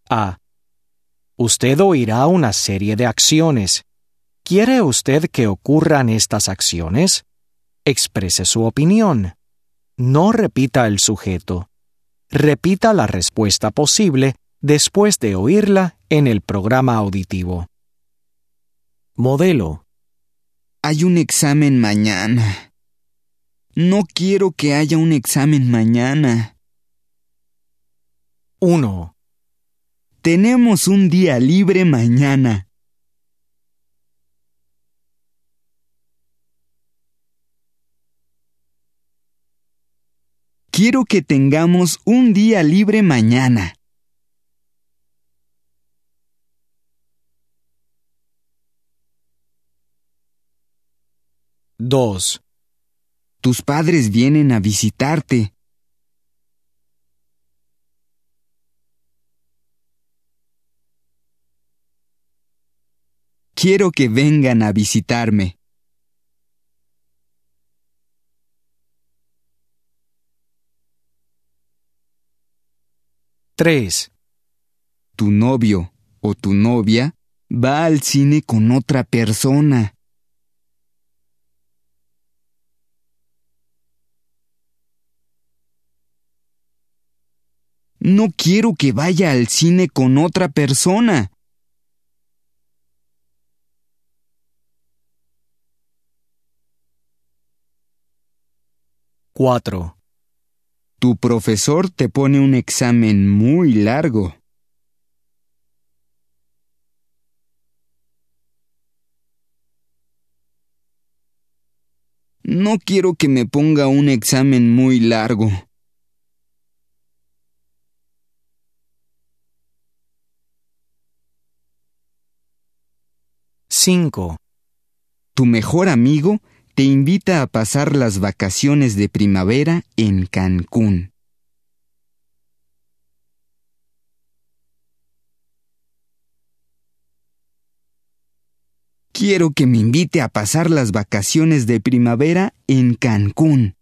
A. Usted oirá una serie de acciones. ¿Quiere usted que ocurran estas acciones? Exprese su opinión. No repita el sujeto. Repita la respuesta posible después de oírla en el programa auditivo. Modelo. Hay un examen mañana. No quiero que haya un examen mañana. 1. Tenemos un día libre mañana. Quiero que tengamos un día libre mañana. 2. Tus padres vienen a visitarte. Quiero que vengan a visitarme. 3. Tu novio o tu novia va al cine con otra persona. No quiero que vaya al cine con otra persona. 4. Tu profesor te pone un examen muy largo. No quiero que me ponga un examen muy largo. 5. Tu mejor amigo te invita a pasar las vacaciones de primavera en Cancún. Quiero que me invite a pasar las vacaciones de primavera en Cancún.